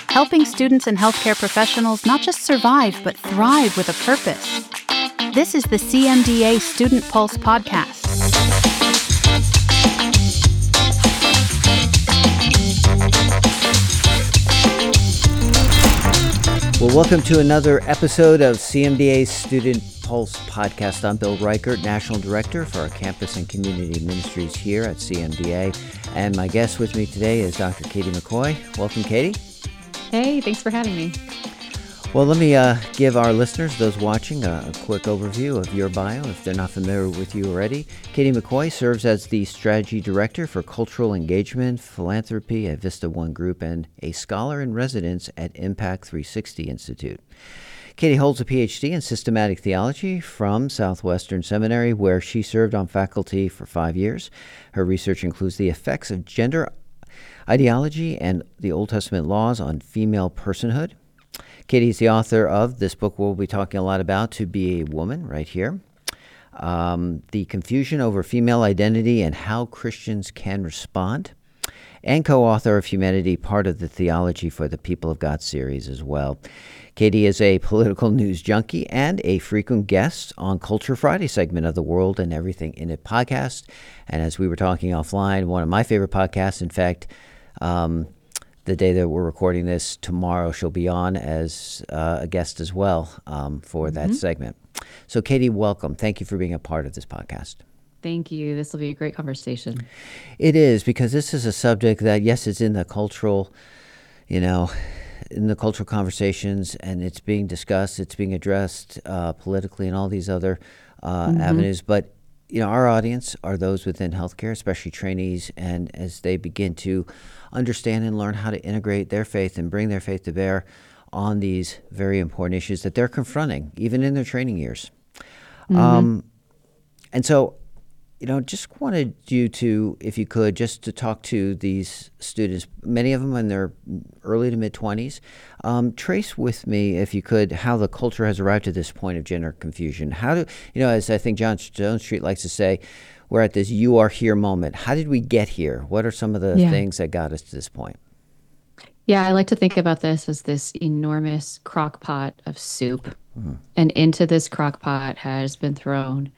helping students and healthcare professionals not just survive, but thrive with a purpose. This is the CMDA Student Pulse podcast. Well, welcome to another episode of CMDA's Student Pulse podcast. I'm Bill Reichert, National Director for our Campus and Community Ministries here at CMDA. And my guest with me today is Dr. Katie McCoy. Welcome, Katie. Hey, thanks for having me. Well, let me give our listeners, those watching, a quick overview of your bio if they're not familiar with you already. Katie McCoy serves as the Strategy Director for Cultural Engagement, Philanthropy at Vista One Group, and a Scholar in Residence at Impact 360 Institute. Katie holds a PhD in Systematic Theology from Southwestern Seminary, where she served on faculty for 5 years. Her research includes the effects of gender ideology and the Old Testament laws on female personhood. Katie is the author of this book we'll be talking a lot about, To Be a Woman, right here. The Confusion Over Female Identity and How Christians Can Respond. And co-author of Humanity, part of the Theology for the People of God series as well. Katie is a political news junkie and a frequent guest on Culture Friday segment of the World and Everything in It podcast. And as we were talking offline, one of my favorite podcasts, in fact, the day that we're recording this, tomorrow she'll be on as a guest as well for that segment. So Katie, welcome. Thank you for being a part of this podcast. Thank you. This will be a great conversation. It is, because this is a subject that, yes, it's in the cultural, in the cultural conversations, and it's being discussed, it's being addressed politically and all these other avenues. But, our audience are those within healthcare, especially trainees, and as they begin to understand and learn how to integrate their faith and bring their faith to bear on these very important issues that they're confronting, even in their training years. And so, just wanted you to, if you could, just to talk to these students, many of them in their early to mid-20s. Trace with me, if you could, how the culture has arrived at this point of gender confusion. How do, as I think John Jones Street likes to say, we're at this you are here moment. How did we get here? What are some of the things that got us to this point? Yeah, I like to think about this as this enormous crock pot of soup. And into this crock pot has been thrown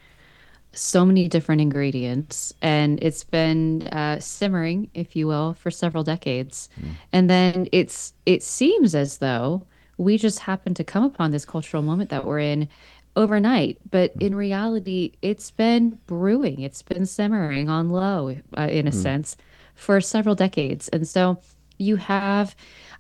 so many different ingredients, and it's been simmering, if you will, for several decades. And then it seems as though we just happened to come upon this cultural moment that we're in overnight. But in reality, it's been brewing, it's been simmering on low, in a sense, for several decades. And so you have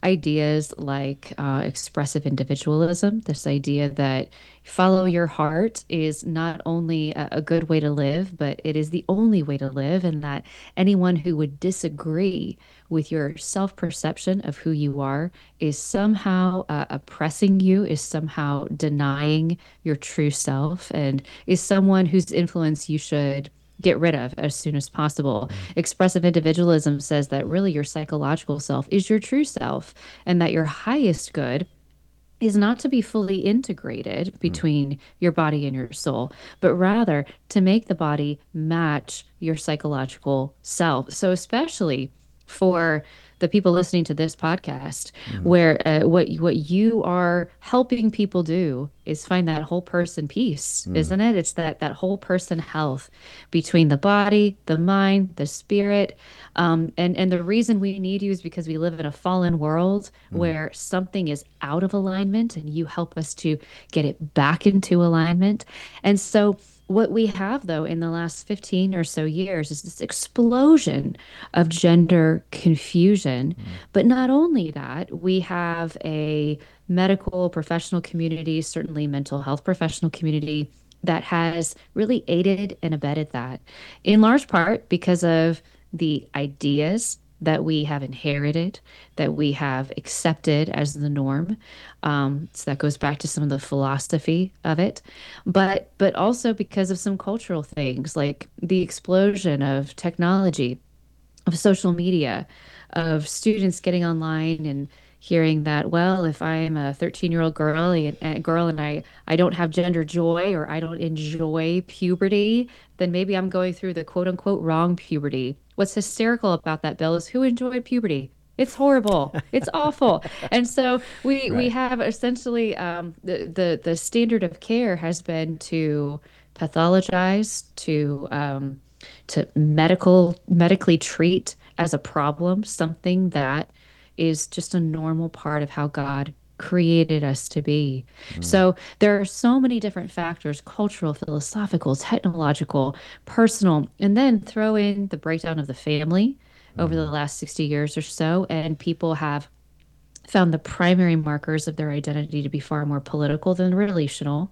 ideas like expressive individualism, this idea that follow your heart is not only a good way to live, but it is the only way to live, and that anyone who would disagree with your self-perception of who you are is somehow oppressing you, is somehow denying your true self, and is someone whose influence you should get rid of as soon as possible. Expressive individualism says that really your psychological self is your true self, and that your highest good is not to be fully integrated between your body and your soul, but rather to make the body match your psychological self. So especially for the people listening to this podcast, where what you are helping people do is find that whole person peace, isn't it? It's that whole person health between the body, the mind, the spirit. And the reason we need you is because we live in a fallen world where something is out of alignment, and you help us to get it back into alignment. And so what we have, though, in the last 15 or so years is this explosion of gender confusion. But not only that, we have a medical professional community, certainly mental health professional community, that has really aided and abetted that, in large part because of the ideas that we have inherited, that we have accepted as the norm. So that goes back to some of the philosophy of it, but also because of some cultural things like the explosion of technology, of social media, of students getting online and hearing that, well, if I'm a 13-year-old girl and I don't have gender joy, or I don't enjoy puberty, then maybe I'm going through the quote unquote wrong puberty. What's hysterical about that, Bill, is who enjoyed puberty? It's horrible. It's awful. And so we Right. have essentially the standard of care has been to pathologize, to medically treat as a problem something that is just a normal part of how God created us to be. Mm, So there are so many different factors, cultural, philosophical, technological, personal, and then throw in the breakdown of the family over the mm, last 60 years or so, and people have found the primary markers of their identity to be far more political than relational.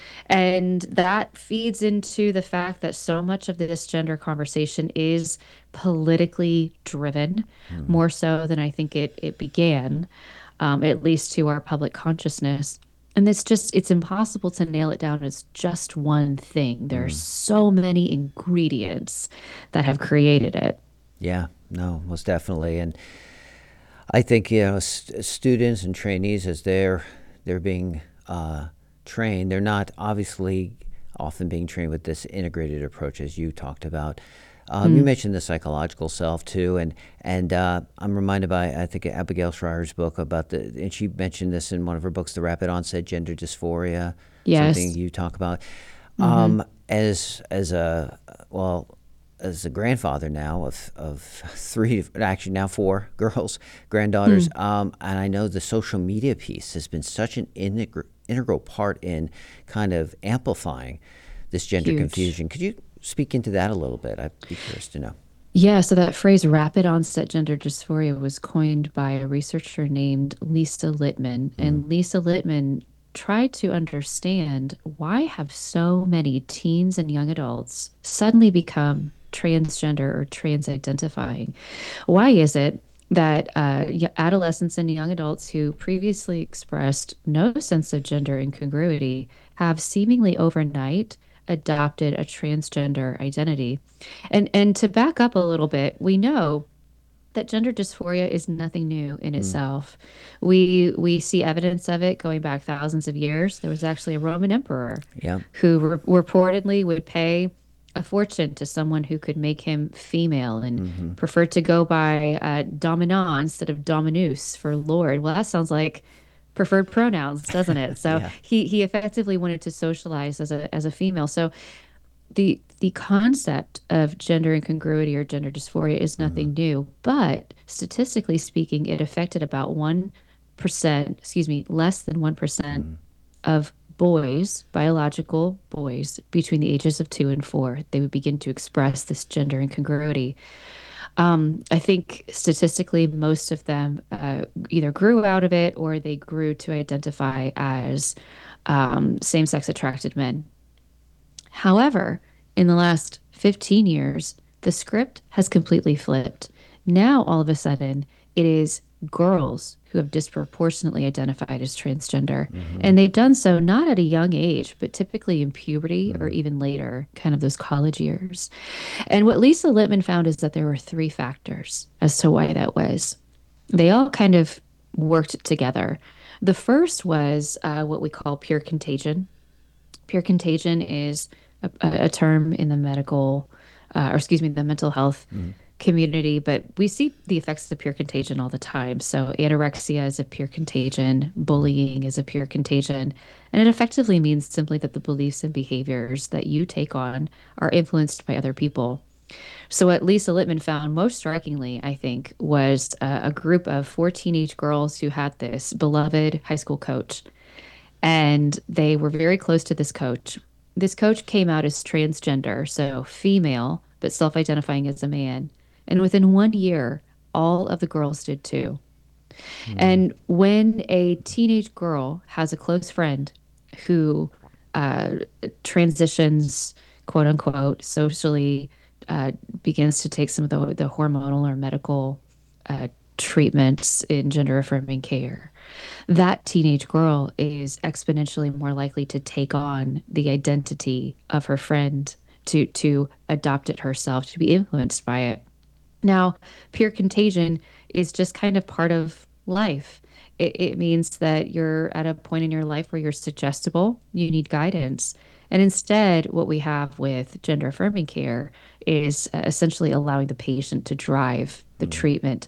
And that feeds into the fact that so much of this gender conversation is politically driven, mm, more so than I think it began, at least to our public consciousness. And it's impossible to nail it down as just one thing. There are mm. so many ingredients that have created it. Yeah, no, most definitely. And I think students and trainees, as they're being trained, they're not obviously often being trained with this integrated approach as you talked about. You Mm. mentioned the psychological self too, and I'm reminded by I think Abigail Schreier's book about and she mentioned this in one of her books, The Rapid Onset Gender Dysphoria, something Yes. you talk about. Hmm. As a well, as a grandfather now of three, actually now four girls, granddaughters, Mm. and I know the social media piece has been such an integral part in kind of amplifying this gender Huge. confusion. Could you speak into that a little bit? I'd be curious to know. Yeah, so that phrase rapid onset gender dysphoria was coined by a researcher named Lisa Littman. Mm, And Lisa Littman tried to understand why have so many teens and young adults suddenly become transgender or trans identifying? Why is it that adolescents and young adults who previously expressed no sense of gender incongruity have seemingly overnight adopted a transgender identity? And to back up a little bit, we know that gender dysphoria is nothing new in mm, itself. We see evidence of it going back thousands of years. There was actually a Roman emperor yeah. who reportedly would pay a fortune to someone who could make him female and Hmm. preferred to go by Domina instead of Dominus for Lord. Well, that sounds like preferred pronouns, doesn't it? So Yeah. he effectively wanted to socialize as a female. So the concept of gender incongruity or gender dysphoria is Mm, nothing new, but statistically speaking, it affected about 1%, excuse me, less than 1% mm, of boys, biological boys between the ages of 2 and 4. They would begin to express this gender incongruity. I think statistically, most of them either grew out of it or they grew to identify as same-sex attracted men. However, in the last 15 years, the script has completely flipped. Now, all of a sudden, it is girls who have disproportionately identified as transgender. hmm. And they've done so not at a young age, but typically in puberty or Mm, even later, kind of those college years. And what Lisa Littman found is that there were three factors as to why that was. They all kind of worked together. The first was what we call pure contagion. Pure contagion is a term in the medical, or excuse me, the mental health mm, community, but we see the effects of pure contagion all the time. So anorexia is a pure contagion, mm, bullying is a pure contagion, and it effectively means simply that the beliefs and behaviors that you take on are influenced by other people. So what Lisa Littman found most strikingly, I think, was a group of four teenage girls who had this beloved high school coach and they were very close to this coach. This coach came out as transgender, so female, but self identifying as a man. And within 1 year, all of the girls did too. mm, And when a teenage girl has a close friend who uh, transitions, quote unquote, socially, uh, begins to take some of the hormonal or medical uh, treatments in gender affirming care, that teenage girl is exponentially more likely to take on the identity of her friend, to adopt it herself, to be influenced by it. Now, peer contagion is just kind of part of life. It means that you're at a point in your life where you're suggestible, you need guidance. And instead, what we have with gender affirming care is essentially allowing the patient to drive the mm, treatment.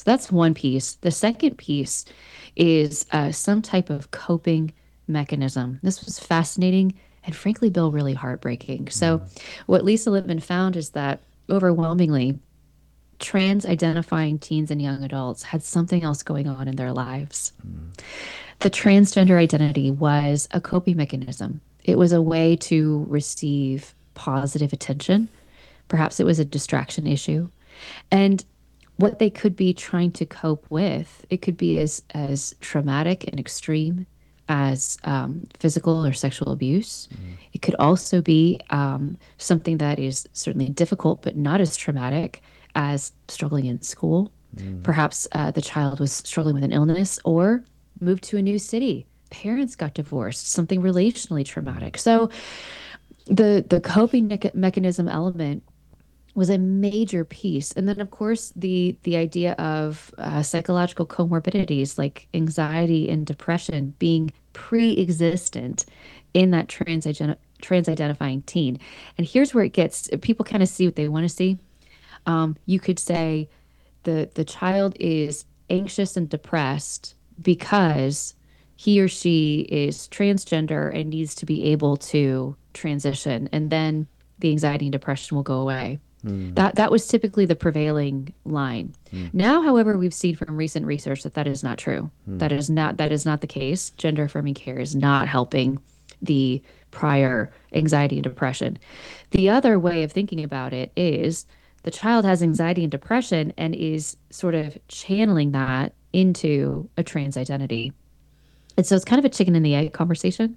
So that's one piece. The second piece is some type of coping mechanism. This was fascinating and frankly, Bill, really heartbreaking. So, what Lisa Lippman found is that overwhelmingly, trans identifying teens and young adults had something else going on in their lives. The transgender identity was a coping mechanism, it was a way to receive positive attention. Perhaps it was a distraction issue. And what they could be trying to cope with, it could be as traumatic and extreme as physical or sexual abuse. It could also be something that is certainly difficult, but not as traumatic as struggling in school. Perhaps the child was struggling with an illness or moved to a new city. Parents got divorced, something relationally traumatic. So the coping mechanism element was a major piece. And then, of course, the idea of psychological comorbidities like anxiety and depression being pre-existent in that trans-identifying teen. And here's where it gets, people kind of see what they want to see. You could say the child is anxious and depressed because he or she is transgender and needs to be able to transition. And then the anxiety and depression will go away. That was typically the prevailing line. Now, however, we've seen from recent research that is not true. That is not the case. Gender affirming care is not helping the prior anxiety and depression. The other way of thinking about it is the child has anxiety and depression and is sort of channeling that into a trans identity. And so it's kind of a chicken and the egg conversation.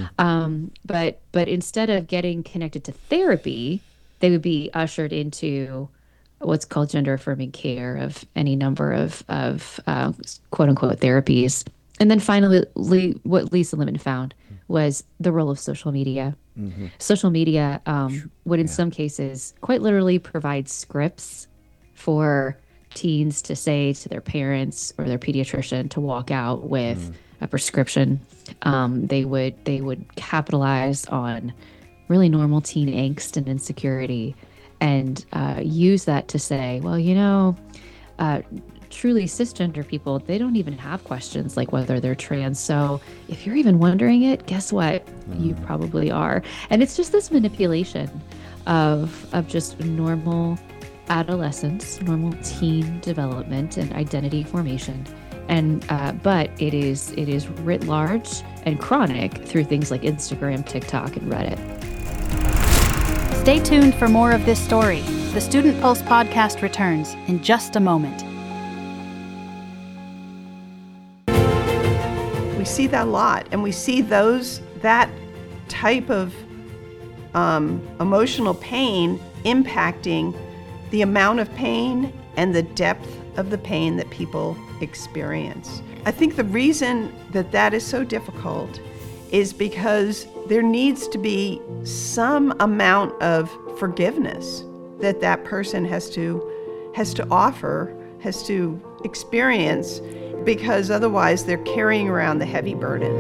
But instead of getting connected to therapy, they would be ushered into what's called gender affirming care of any number of quote unquote therapies. And then finally, what Lisa Lippman found was the role of social media. Social media would in some cases quite literally provide scripts for teens to say to their parents or their pediatrician to walk out with a prescription. They would capitalize on really normal teen angst and insecurity and use that to say, well, truly cisgender people, they don't even have questions like whether they're trans. So if you're even wondering it, guess what? You probably are. And it's just this manipulation of just normal adolescence, normal teen development and identity formation. And but it is writ large and chronic through things like Instagram, TikTok, and Reddit. Stay tuned for more of this story. The Student Pulse podcast returns in just a moment. We see that a lot, and we see that type of emotional pain impacting the amount of pain and the depth of the pain that people experience. I think the reason that is so difficult is because there needs to be some amount of forgiveness that person has to offer, has to experience, because otherwise they're carrying around the heavy burden.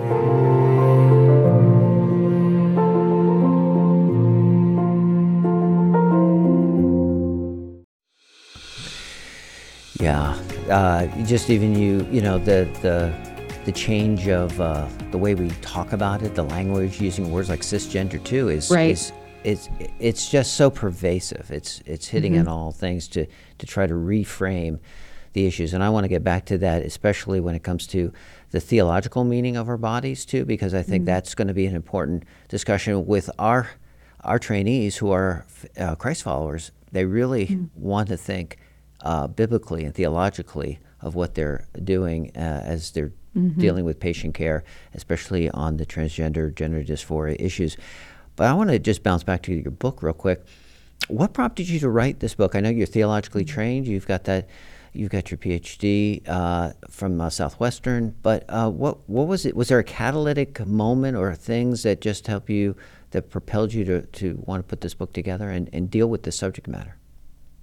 Yeah, just even the change of the way we talk about it, the language, using words like cisgender too, is right. It's just so pervasive. It's hitting on all things to try to reframe the issues. And I want to get back to that, especially when it comes to the theological meaning of our bodies too, because I think that's going to be an important discussion with our trainees who are Christ followers. They really want to think biblically and theologically of what they're doing as they're dealing with patient care, especially on the transgender, gender dysphoria issues. But I want to just bounce back to your book real quick. What prompted you to write this book? I know you're theologically trained. You've got your PhD from Southwestern. But what was it? Was there a catalytic moment or things that just that propelled you to want to put this book together and deal with this subject matter?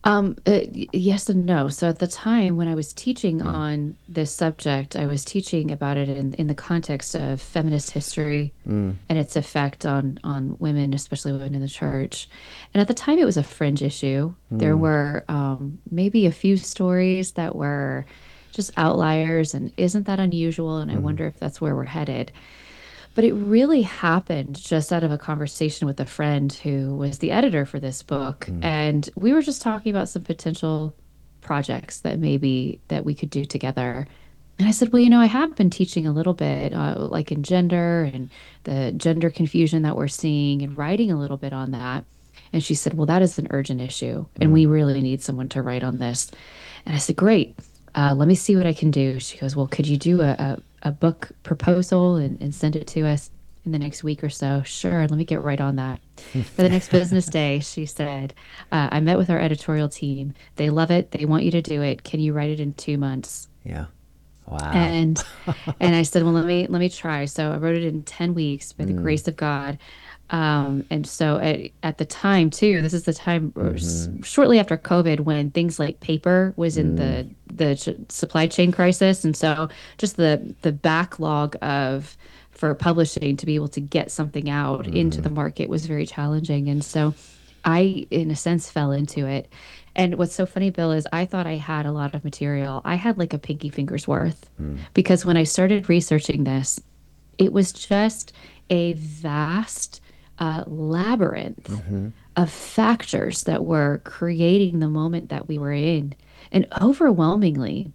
Yes and no. So at the time when I was teaching on this subject, I was teaching about it in the context of feminist history and its effect on women, especially women in the church. And at the time, it was a fringe issue. There were maybe a few stories that were just outliers, and isn't that unusual? And I wonder if that's where we're headed. But it really happened just out of a conversation with a friend who was the editor for this book. And we were just talking about some potential projects that maybe that we could do together. And I said, well, I have been teaching a little bit, like in gender and the gender confusion that we're seeing and writing a little bit on that. And she said, well, that is an urgent issue. And we really need someone to write on this. And I said, great. Let me see what I can do. She goes, well, could you do a book proposal and send it to us in the next week or so? Sure, let me get right on that. For the next business day, she said, I met with our editorial team. They love it. They want you to do it. Can you write it in 2 months? Yeah. Wow. And I said, well, let me try. So I wrote it in 10 weeks by the grace of God. And so at the time too, this is the time shortly after COVID when things like paper was in the supply chain crisis. And so just the backlog for publishing to be able to get something out into the market was very challenging. And so I, in a sense, fell into it. And what's so funny, Bill, is I thought I had a lot of material. I had like a pinky finger's worth because when I started researching this, it was just a vast labyrinth of factors that were creating the moment that we were in. And overwhelmingly,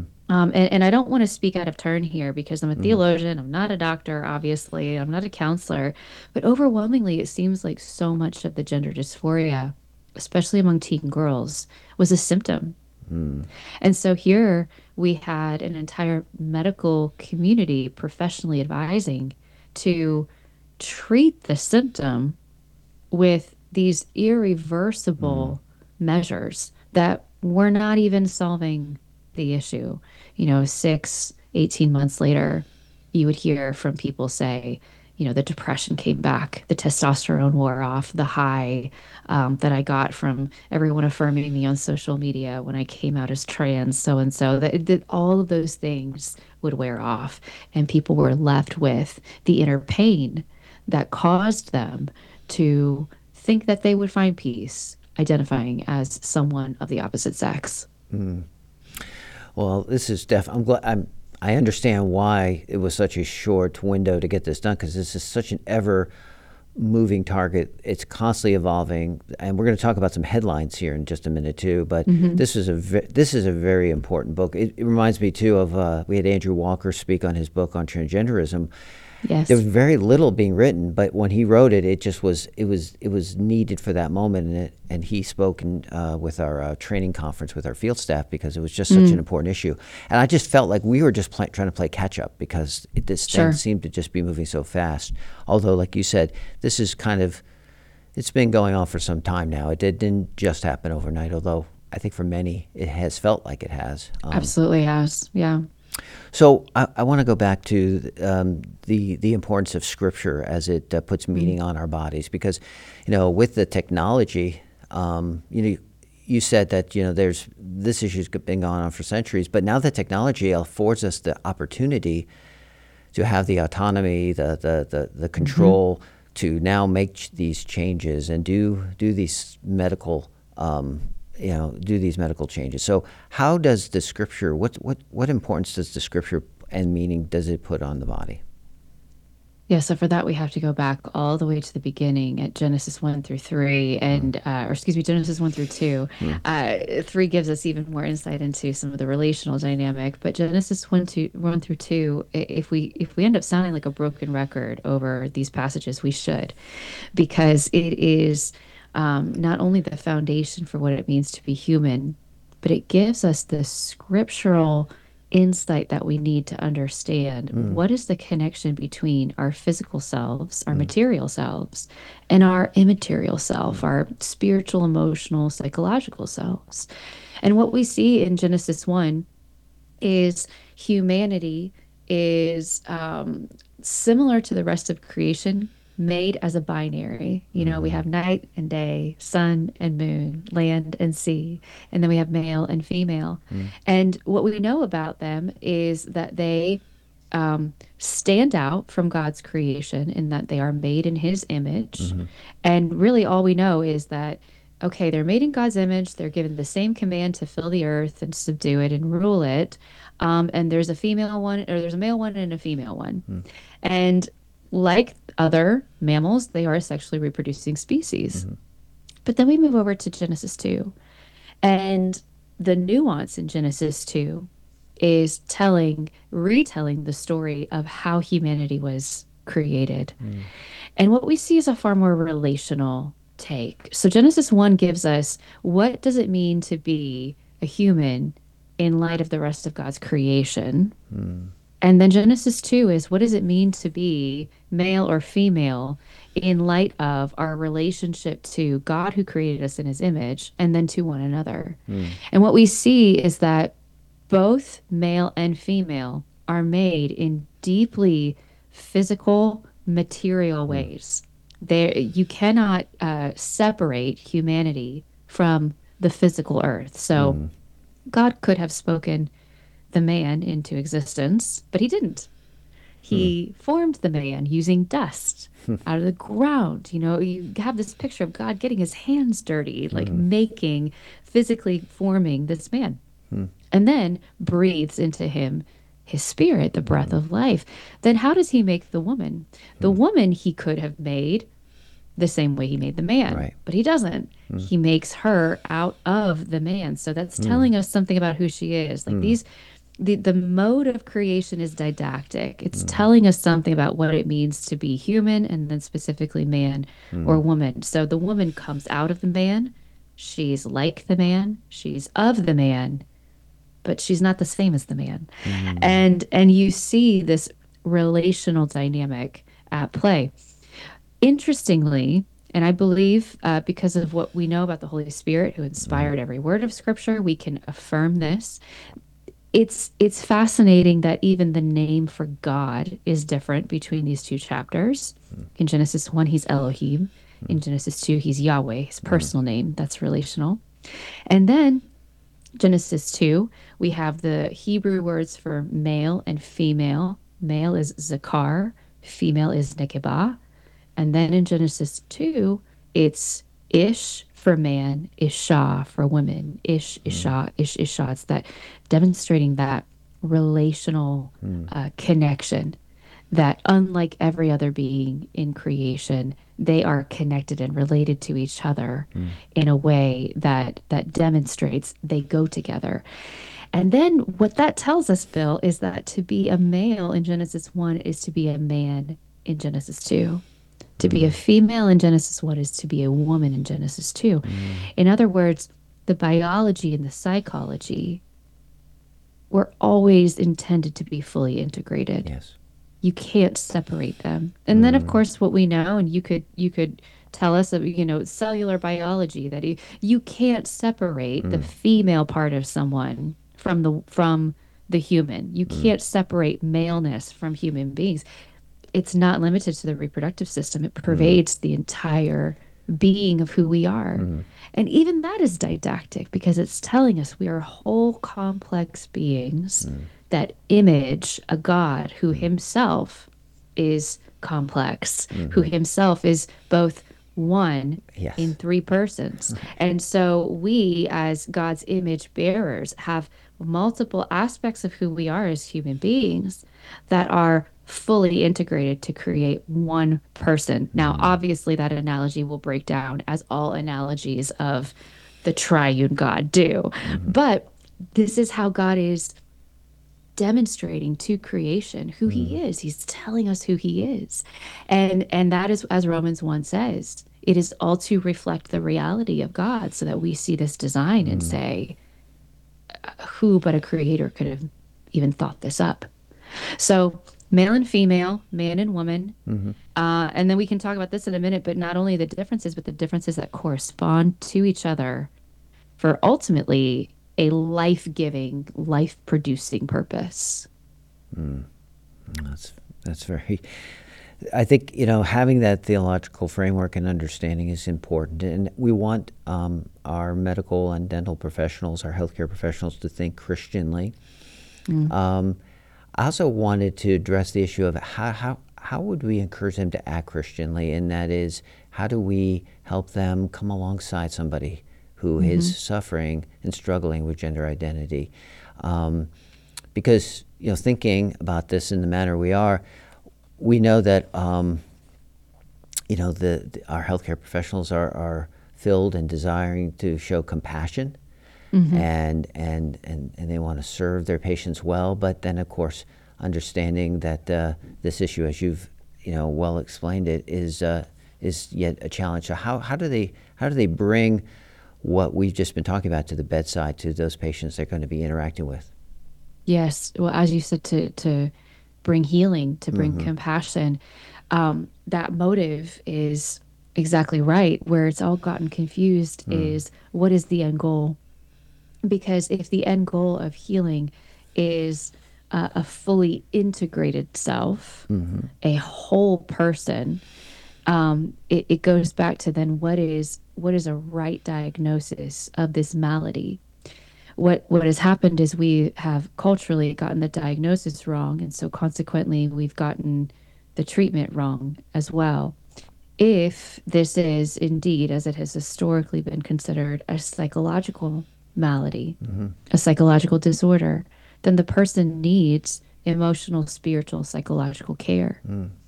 and I don't want to speak out of turn here because I'm a theologian, I'm not a doctor, obviously, I'm not a counselor, but overwhelmingly, it seems like so much of the gender dysphoria, especially among teen girls, was a symptom. And so here we had an entire medical community professionally advising to treat the symptom with these irreversible measures that were not even solving the issue. 18 months later, you would hear from people say, the depression came back, the testosterone wore off, the high that I got from everyone affirming me on social media when I came out as trans, so and so, that all of those things would wear off, and people were left with the inner pain that caused them to think that they would find peace identifying as someone of the opposite sex. Well, this is I'm glad I understand why it was such a short window to get this done, because this is such an ever moving target. It's constantly evolving, and we're going to talk about some headlines here in just a minute too. But this is a very important book. It reminds me too of we had Andrew Walker speak on his book on transgenderism. Yes. There was very little being written, but when he wrote it, it just was needed for that moment, and he spoke with our training conference with our field staff because it was just such an important issue. And I just felt like we were just trying to play catch up because this thing seemed to just be moving so fast. Although, like you said, this is it's been going on for some time now. It didn't just happen overnight, although I think for many it has felt like it has. Absolutely has, yeah. So I want to go back to the importance of Scripture as it puts meaning on our bodies, because with the technology, you said that this issue's been going on for centuries, but now the technology affords us the opportunity to have the autonomy, the control to now make these changes and do these medical do these medical changes. So how does the Scripture, what importance does the Scripture and meaning does it put on the body? Yeah, so for that we have to go back all the way to the beginning at Genesis 1-3, and Genesis 1-2. 3 gives us even more insight into some of the relational dynamic, but Genesis 1-2, if we end up sounding like a broken record over these passages, we should, because it is not only the foundation for what it means to be human, but it gives us the scriptural insight that we need to understand what is the connection between our physical selves, our material selves, and our immaterial self, our spiritual, emotional, psychological selves. And what we see in Genesis 1 is humanity is similar to the rest of creation, made as a binary. You know, we have night and day, sun and moon, land and sea, and then we have male and female. And what we know about them is that they stand out from God's creation in that they are made in his image. And really, all we know is that, okay, they're made in God's image. They're given the same command to fill the earth and subdue it and rule it. And there's a female one, or there's a male one and a female one. And like other mammals, they are a sexually reproducing species. But then we move over to Genesis 2. And the nuance in Genesis 2 is retelling the story of how humanity was created. And what we see is a far more relational take. So Genesis 1 gives us, what does it mean to be a human in light of the rest of God's creation? And then Genesis 2 is, what does it mean to be male or female in light of our relationship to God who created us in his image, and then to one another? And what we see is that both male and female are made in deeply physical, material ways. You cannot separate humanity from the physical earth. So God could have spoken the man into existence, but he didn't. He formed the man using dust out of the ground. You know, you have this picture of God getting his hands dirty, like physically forming this man. And then breathes into him his spirit, the breath of life. Then how does he make the woman? The woman he could have made the same way he made the man, but he doesn't. He makes her out of the man. So that's telling us something about who she is. Like the mode of creation is didactic. It's telling us something about what it means to be human, and then specifically man or woman. So the woman comes out of the man. She's like the man. She's of the man, but she's not the same as the man. And you see this relational dynamic at play. Interestingly, and I believe because of what we know about the Holy Spirit who inspired every word of Scripture, we can affirm this. It's fascinating that even the name for God is different between these two chapters. In Genesis 1, he's Elohim. In Genesis 2, he's Yahweh, his personal name. That's relational. And then Genesis 2, we have the Hebrew words for male and female. Male is Zakar, female is Nekebah. And then in Genesis 2, it's Ish for man, Isha for women, Ish, Isha, Ish, Isha. It's that demonstrating that relational connection, that unlike every other being in creation, they are connected and related to each other in a way that demonstrates they go together. And then what that tells us, Bill, is that to be a male in Genesis 1 is to be a man in Genesis 2. To be a female in Genesis 1 is to be a woman in Genesis 2. In other words, the biology and the psychology were always intended to be fully integrated. Yes. You can't separate them. And then, of course, what we know, and you could tell us, cellular biology, that you can't separate the female part of someone from the human. You can't separate maleness from human beings. It's not limited to the reproductive system. It pervades the entire being of who we are. And even that is didactic because it's telling us we are whole complex beings that image a God who himself is complex, who himself is both one in three persons. And so we, as God's image bearers, have multiple aspects of who we are as human beings that are fully integrated to create one person. Now, obviously, that analogy will break down as all analogies of the triune God do. But this is how God is demonstrating to creation who he is. He's telling us who he is. And that is, as Romans 1 says, it is all to reflect the reality of God so that we see this design and say, who but a creator could have even thought this up? So male and female, man and woman. And then we can talk about this in a minute, but not only the differences, but the differences that correspond to each other for ultimately a life-giving, life-producing purpose. That's I think, having that theological framework and understanding is important. And we want our medical and dental professionals, our healthcare professionals, to think Christianly. I also wanted to address the issue of how would we encourage them to act Christianly, and that is, how do we help them come alongside somebody who is suffering and struggling with gender identity? Because, thinking about this in the manner we are, we know that, our healthcare professionals are filled and desiring to show compassion, and they want to serve their patients well. But then, of course, understanding that this issue, as you've well explained it, is yet a challenge. So how do they bring what we've just been talking about to the bedside, to those patients they're going to be interacting with? Yes. Well, as you said, to bring healing, to bring compassion, that motive is exactly right. Where it's all gotten confused is, what is the end goal? Because if the end goal of healing is a fully integrated self, a whole person, it goes back to then what is a right diagnosis of this malady. What has happened is we have culturally gotten the diagnosis wrong, and so consequently we've gotten the treatment wrong as well. If this is indeed, as it has historically been considered, a psychological malady, a psychological disorder, then the person needs emotional, spiritual, psychological care.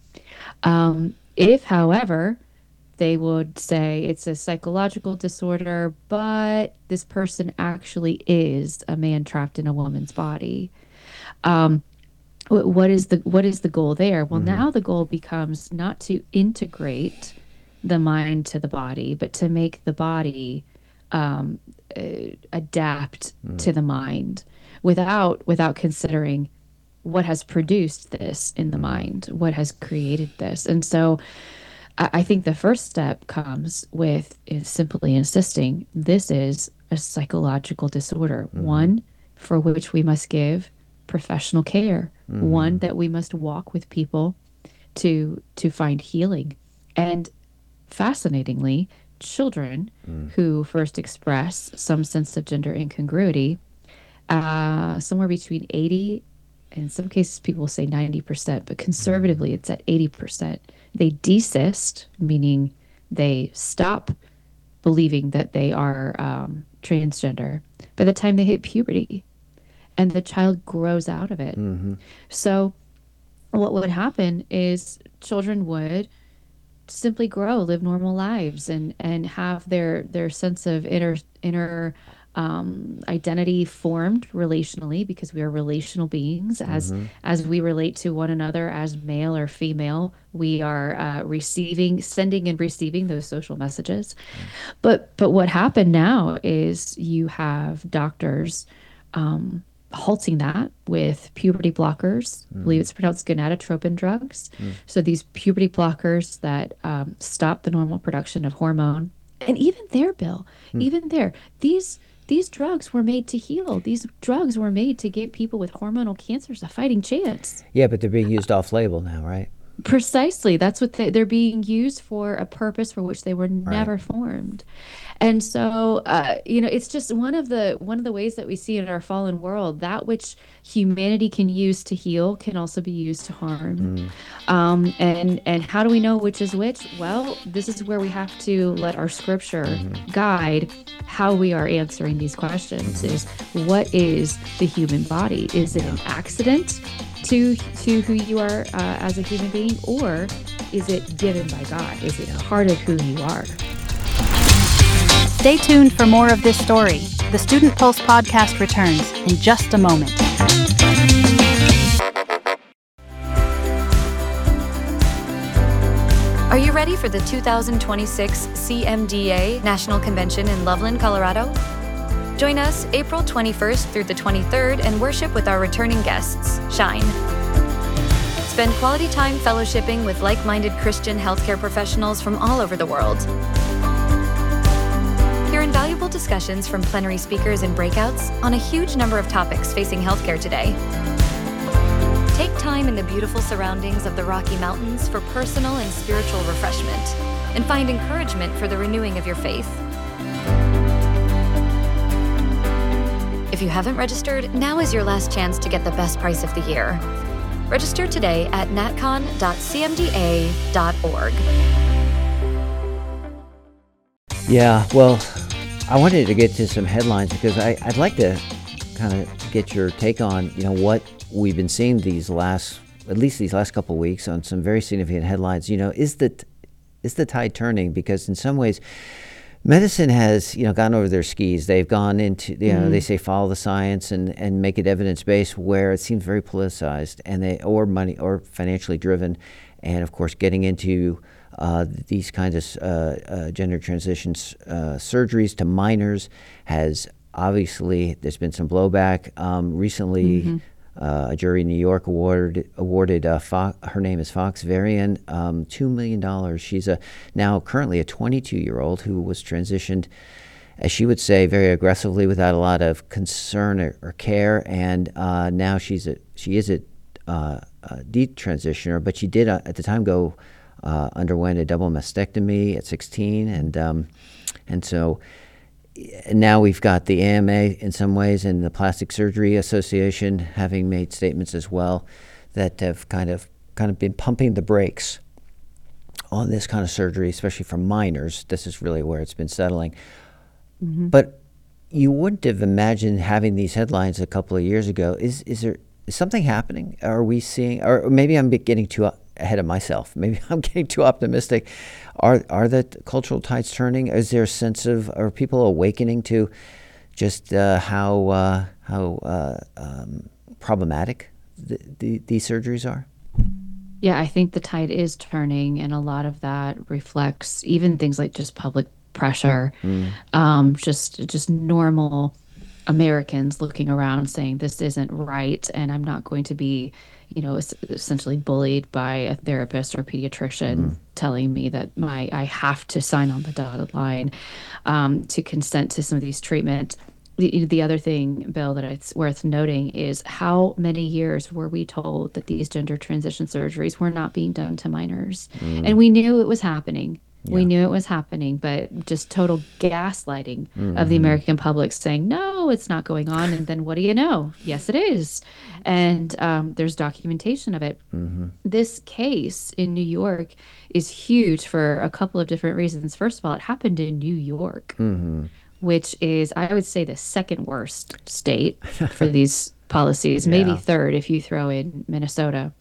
If, however, they would say it's a psychological disorder, but this person actually is a man trapped in a woman's body, what is the goal there? Well, now the goal becomes not to integrate the mind to the body, but to make the body adapt to the mind, without considering what has produced this in the mind, what has created this. And so I think the first step comes with simply insisting this is a psychological disorder, one for which we must give professional care, one that we must walk with people to find healing. And fascinatingly, children who first express some sense of gender incongruity, somewhere between 80, in some cases people say 90%, but conservatively it's at 80%. They desist, meaning they stop believing that they are transgender by the time they hit puberty, and the child grows out of it. So what would happen is children would simply grow, live normal lives, and have their sense of inner identity formed relationally, because we are relational beings. As we relate to one another as male or female, we are sending and receiving those social messages. But what happened now is you have doctors halting that with puberty blockers. I believe it's pronounced gonadotropin drugs. So these puberty blockers that stop the normal production of hormone. And even there, Bill, these drugs were made to heal. These drugs were made to give people with hormonal cancers a fighting chance. Yeah, but they're being used off-label now, right? Precisely. That's what they're being used for, a purpose for which they were never formed. And so, it's just one of the ways that we see in our fallen world, that which humanity can use to heal can also be used to harm. And how do we know which is which? Well, this is where we have to let our scripture guide how we are answering these questions. Is what is the human body? Is it an accident to who you are as a human being, or is it given by God? Is it part of who you are? Stay tuned for more of this story. The Student Pulse podcast returns in just a moment. Are you ready for the 2026 CMDA National Convention in Loveland, Colorado? Join us April 21st through the 23rd and worship with our returning guests, Shine. Spend quality time fellowshipping with like-minded Christian healthcare professionals from all over the world. Hear invaluable discussions from plenary speakers and breakouts on a huge number of topics facing healthcare today. Take time in the beautiful surroundings of the Rocky Mountains for personal and spiritual refreshment, and find encouragement for the renewing of your faith. If you haven't registered, now is your last chance to get the best price of the year. Register today at natcon.cmda.org. Yeah, well, I wanted to get to some headlines because I'd like to kind of get your take on, what we've been seeing at least these last couple of weeks on some very significant headlines. Is the tide turning? Because in some ways, medicine has, gone over their skis. They've gone into, they say follow the science and make it evidence-based, where it seems very politicized or money or financially driven. And of course, getting into these kinds of gender transitions surgeries to minors has obviously, there's been some blowback. Recently, a jury in New York awarded her name is Fox Varian, $2 million. She's now currently a 22-year-old who was transitioned, as she would say, very aggressively without a lot of concern or care. And now she is a detransitioner, but she did at the time underwent a double mastectomy at 16, and so. And now we've got the AMA in some ways and the Plastic Surgery Association having made statements as well that have kind of been pumping the brakes on this kind of surgery, especially for minors. This is really where it's been settling. But you wouldn't have imagined having these headlines a couple of years ago. Is something happening? Are we seeing, or maybe I'm getting too ahead of myself. Maybe I'm getting too optimistic. Are the cultural tides turning? Is there a sense of, are people awakening to just how problematic these surgeries are? Yeah, I think the tide is turning, and a lot of that reflects even things like just public pressure, just normal Americans looking around saying this isn't right, and I'm not going to be, essentially bullied by a therapist or pediatrician telling me that I have to sign on the dotted line to consent to some of these treatments. The other thing, Bill, that it's worth noting is how many years were we told that these gender transition surgeries were not being done to minors, and we knew it was happening. Yeah. We knew it was happening, but just total gaslighting of the American public saying, no, it's not going on. And then what do you know? Yes, it is. And there's documentation of it. This case in New York is huge for a couple of different reasons. First of all, it happened in New York, which is, I would say, the second worst state for these policies, maybe third if you throw in Minnesota.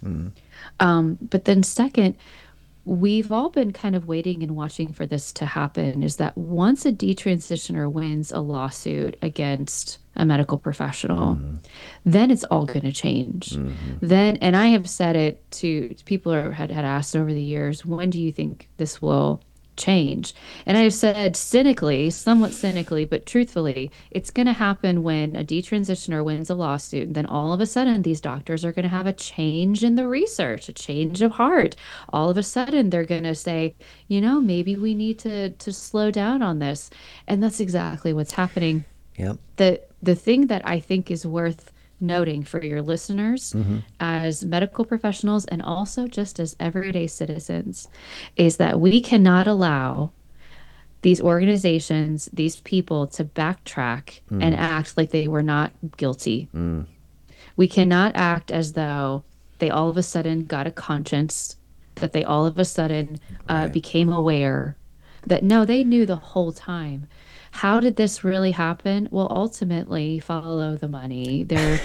But then second, we've all been kind of waiting and watching for this to happen, is that once a detransitioner wins a lawsuit against a medical professional, then it's all going to change. Then, and I have said it to people who had asked over the years, when do you think this will change? And I've said somewhat cynically, but truthfully, it's going to happen when a detransitioner wins a lawsuit. And then all of a sudden, these doctors are going to have a change in the research, a change of heart. All of a sudden, they're going to say, maybe we need to slow down on this. And that's exactly what's happening. Yep. The thing that I think is worth noting for your listeners as medical professionals and also just as everyday citizens is that we cannot allow these organizations, these people to backtrack and act like they were not guilty. We cannot act as though they all of a sudden got a conscience, that they all of a sudden became aware that no, they knew the whole time. How did this really happen? Well, ultimately, follow the money. There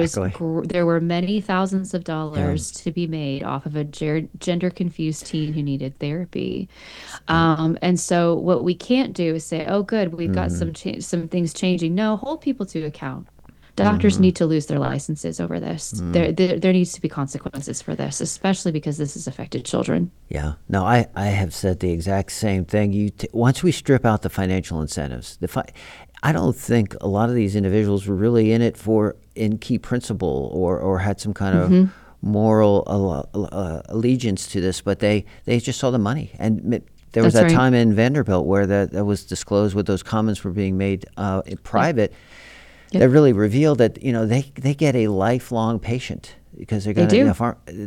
were many thousands of dollars to be made off of a gender confused teen who needed therapy, and so what we can't do is say, "Oh, good, we've got some things changing." No, hold people to account. Doctors need to lose their licenses over this. There needs to be consequences for this, especially because this has affected children. Yeah. No, I have said the exact same thing. Once we strip out the financial incentives, I don't think a lot of these individuals were really in it in key principle or had some kind of moral allegiance to this, but they just saw the money. And there was that time in Vanderbilt where that was disclosed what those comments were being made in private. That really revealed that they get a lifelong patient. because they're They going do.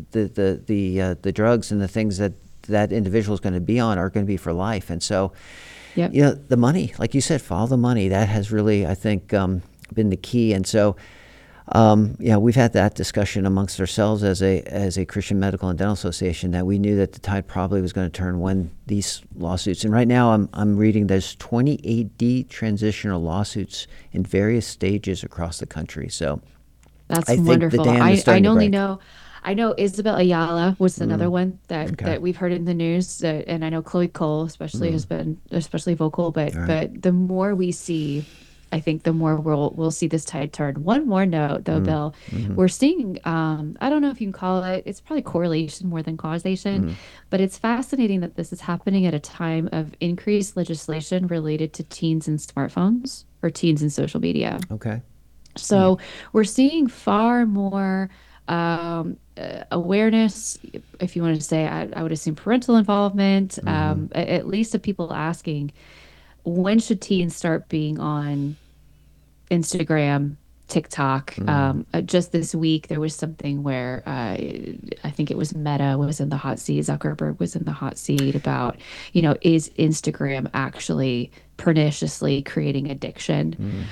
the drugs and the things that individual is going to be on are going to be for life. And so, Yep. the money, like you said, follow the money. That has really, I think, been the key. And so, we've had that discussion amongst ourselves as a Christian Medical and Dental Association, that we knew that the tide probably was going to turn when these lawsuits. And right now, I'm reading there's 28 detransitional lawsuits in various stages across the country. So That's I think wonderful. the dam is I starting to only break. I know Isabel Ayala was another one that Okay. that we've heard in the news, and I know Chloe Cole especially has been especially vocal. But the more we see, I think the more we'll see this tide turn. One more note though, Bill, we're seeing. I don't know if you can call it. It's probably correlation more than causation, but it's fascinating that this is happening at a time of increased legislation related to teens and smartphones or teens and social media. Okay. So we're seeing far more awareness, if you want to say, I would assume parental involvement, at least of people asking, when should teens start being on Instagram, TikTok? Just this week, there was something where I think it was Meta was in the hot seat. Zuckerberg was in the hot seat about, is Instagram actually perniciously creating addiction?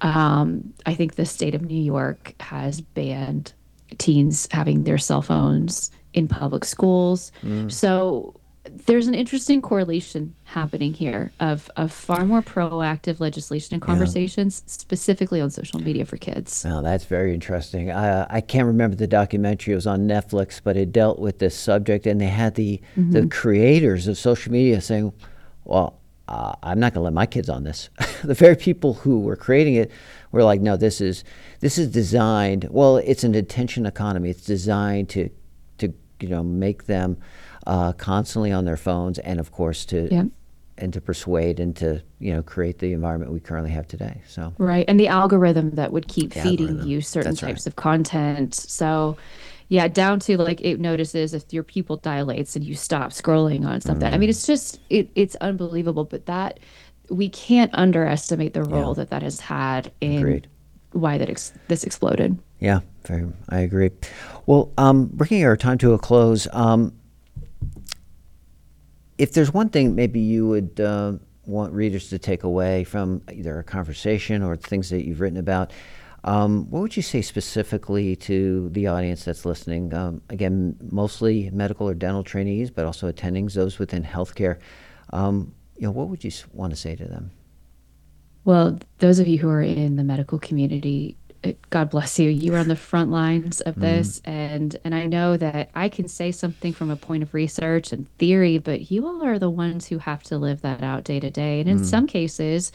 I think the state of New York has banned teens having their cell phones in public schools. So there's an interesting correlation happening here of far more proactive legislation and conversations, specifically on social media for kids. Well, that's very interesting. I can't remember the documentary. It was on Netflix, but it dealt with this subject, and they had the creators of social media saying, well, I'm not going to let my kids on this. The very people who were creating it were like, no, this is designed. Well, it's an attention economy. It's designed to make them constantly on their phones, and of course to persuade and to create the environment we currently have today. So right, and the algorithm that would keep The feeding algorithm. you certain That's types right. of content. So yeah, down to like it notices if your pupil dilates and you stop scrolling on something. I mean, it's just it's unbelievable. But that we can't underestimate the role that has had in Agreed. why this exploded. Yeah, I agree. Well, bringing our time to a close, if there's one thing maybe you would want readers to take away from either a conversation or things that you've written about, what would you say specifically to the audience that's listening? Again, mostly medical or dental trainees, but also attendings, those within healthcare. What would you want to say to them? Well, those of you who are in the medical community, God bless you. You are on the front lines of this, and I know that I can say something from a point of research and theory, but you all are the ones who have to live that out day to day, and in some cases,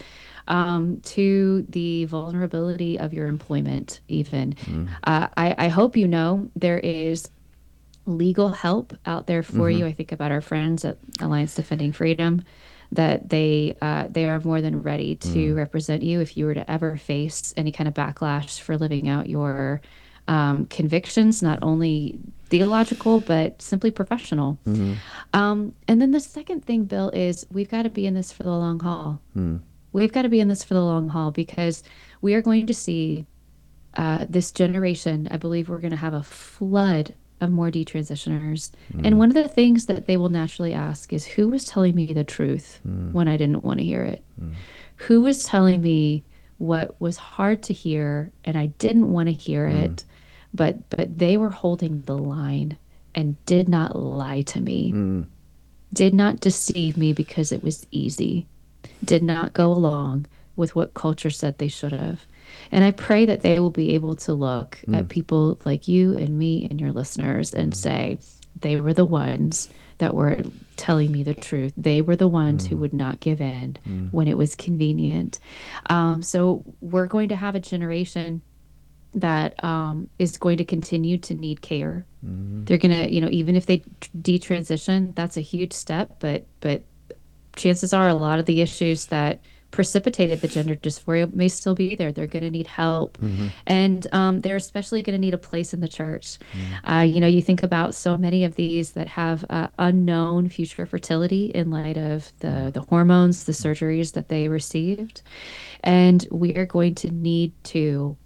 to the vulnerability of your employment. Even, I hope you know there is legal help out there for you. I think about our friends at Alliance Defending Freedom, that they are more than ready to represent you if you were to ever face any kind of backlash for living out your convictions, not only theological but simply professional. And then the second thing, Bill, is we've got to be in this for the long haul. We've got to be in this for the long haul, because we are going to see this generation. I believe we're going to have a flood of more detransitioners. And one of the things that they will naturally ask is, who was telling me the truth when I didn't want to hear it? Who was telling me what was hard to hear and I didn't want to hear it, but they were holding the line and did not lie to me, did not deceive me because it was easy, did not go along with what culture said they should have. And I pray that they will be able to look at people like you and me and your listeners and say, they were the ones that were telling me the truth. They were the ones who would not give in when it was convenient. So we're going to have a generation that is going to continue to need care. They're going to, even if they detransition, that's a huge step. But chances are a lot of the issues that precipitated the gender dysphoria may still be there. They're going to need help. And they're especially going to need a place in the church. You think about so many of these that have unknown future fertility in light of the hormones, the surgeries that they received. And we are going to need to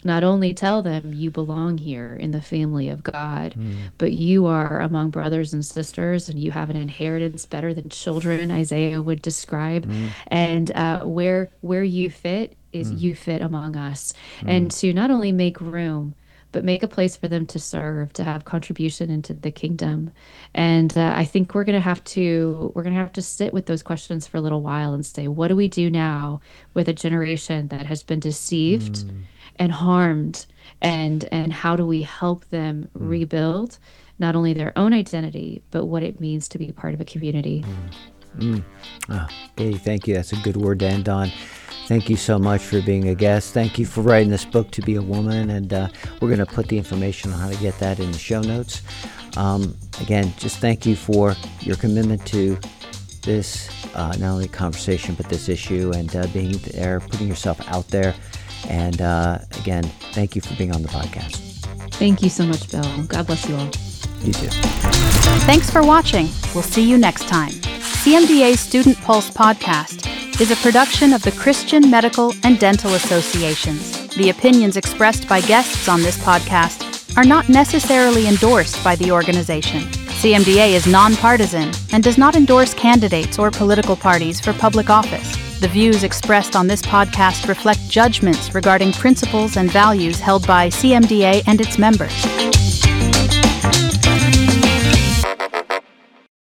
not only tell them you belong here in the family of God, but you are among brothers and sisters, and you have an inheritance better than children, Isaiah would describe. And where you fit is you fit among us. And to not only make room, but make a place for them to serve, to have contribution into the kingdom. And I think we're gonna have to sit with those questions for a little while and say, what do we do now with a generation that has been deceived and harmed, and how do we help them rebuild not only their own identity, but what it means to be part of a community? Katie, thank you. That's a good word to end on. Thank you so much for being a guest. Thank you for writing this book, To Be a Woman, and we're going to put the information on how to get that in the show notes. Again, just thank you for your commitment to this, not only conversation, but this issue, and being there, putting yourself out there. And again, thank you for being on the podcast. Thank you so much, Bill. God bless you all. You too. Thanks for watching. We'll see you next time. CMDA's Student Pulse podcast is a production of the Christian Medical and Dental Associations. The opinions expressed by guests on this podcast are not necessarily endorsed by the organization. CMDA is nonpartisan and does not endorse candidates or political parties for public office. The views expressed on this podcast reflect judgments regarding principles and values held by CMDA and its members.